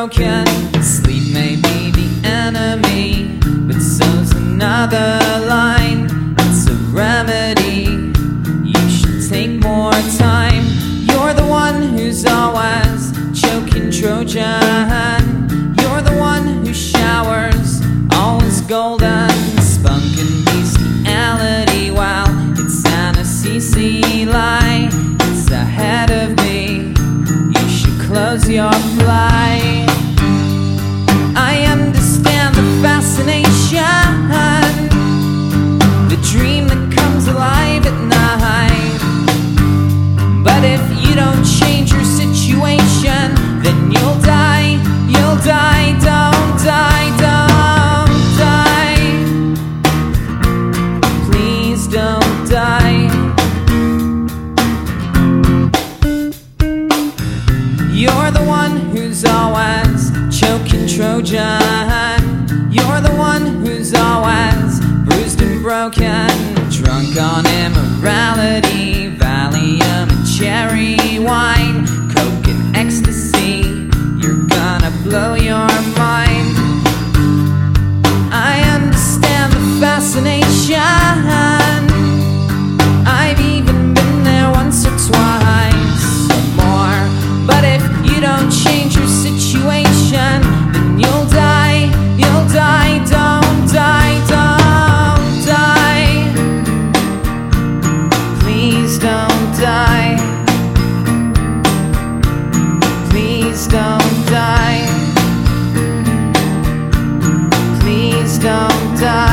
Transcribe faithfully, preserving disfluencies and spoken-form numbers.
broken. Sleep may be the enemy, but so's another line. It's a remedy. You should take more time. You're the one who's always choking Trojan. You're the one who showers, always golden. Spunk and bestiality, wow, it's an Assisi lie. It's ahead of me. You should close your flight. I understand the fascination, the dream that comes alive at night. But if you don't change your situation, then you'll die, you'll die. Don't die, don't die. Please don't die. You're the one who's always choking Trojan. You're the one who's always bruised and broken. Drunk on immorality, Valium and cherry wine, coke and ecstasy. You're gonna blow your mind. I understand the fascination. I've even been there once or twice or more. But if you don't change your situation, then you'll die, you'll die. Don't die, don't die. Please don't die. Please don't die. Please don't die.